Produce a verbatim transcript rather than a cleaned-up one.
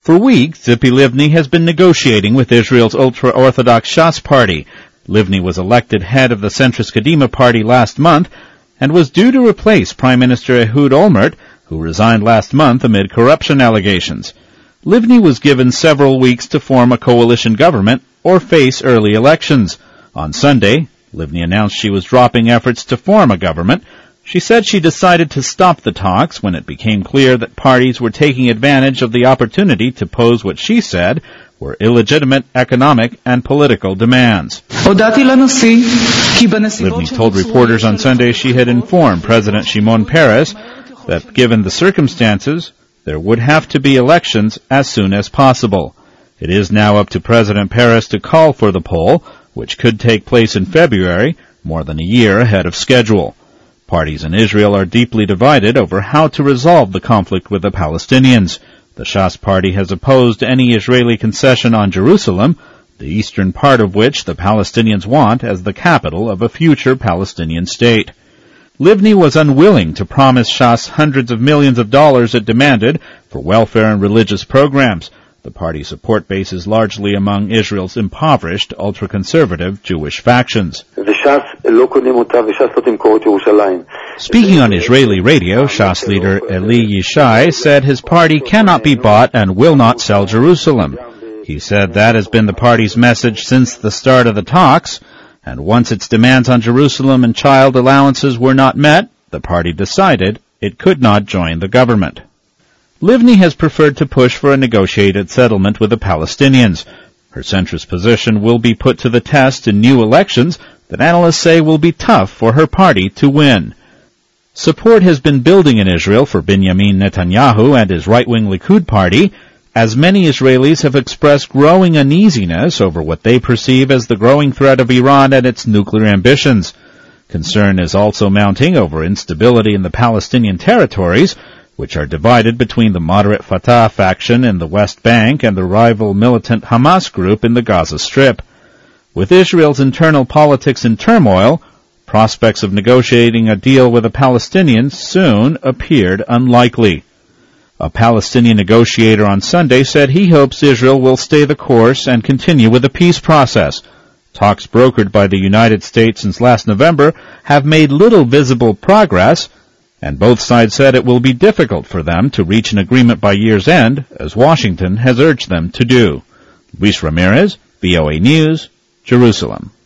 For weeks, Tzipi Livni has been negotiating with Israel's ultra-Orthodox Shas party. Livni was elected head of the centrist Kadima party last month and was due to replace Prime Minister Ehud Olmert, who resigned last month amid corruption allegations. Livni was given several weeks to form a coalition government or face early elections. On Sunday, Livni announced she was dropping efforts to form a government. She said she decided to stop the talks when it became clear that parties were taking advantage of the opportunity to pose what she said were illegitimate economic and political demands. Livni told reporters on Sunday she had informed President Shimon Peres that given the circumstances, there would have to be elections as soon as possible. It is now up to President Peres to call for the poll, which could take place in February, more than a year ahead of schedule. Parties in Israel are deeply divided over how to resolve the conflict with the Palestinians. The Shas party has opposed any Israeli concession on Jerusalem, the eastern part of which the Palestinians want as the capital of a future Palestinian state. Livni was unwilling to promise Shas hundreds of millions of dollars it demanded for welfare and religious programs. The party's support base is largely among Israel's impoverished, ultra-conservative Jewish factions. Speaking on Israeli radio, Shas leader Eli Yishai said his party cannot be bought and will not sell Jerusalem. He said that has been the party's message since the start of the talks, and once its demands on Jerusalem and child allowances were not met, the party decided it could not join the government. Livni has preferred to push for a negotiated settlement with the Palestinians. Her centrist position will be put to the test in new elections that analysts say will be tough for her party to win. Support has been building in Israel for Benjamin Netanyahu and his right-wing Likud party, as many Israelis have expressed growing uneasiness over what they perceive as the growing threat of Iran and its nuclear ambitions. Concern is also mounting over instability in the Palestinian territories, which are divided between the moderate Fatah faction in the West Bank and the rival militant Hamas group in the Gaza Strip. With Israel's internal politics in turmoil, prospects of negotiating a deal with the Palestinians soon appeared unlikely. A Palestinian negotiator on Sunday said he hopes Israel will stay the course and continue with the peace process. Talks brokered by the United States since last November have made little visible progress, and both sides said it will be difficult for them to reach an agreement by year's end, as Washington has urged them to do. Luis Ramirez, V O A News, Jerusalem.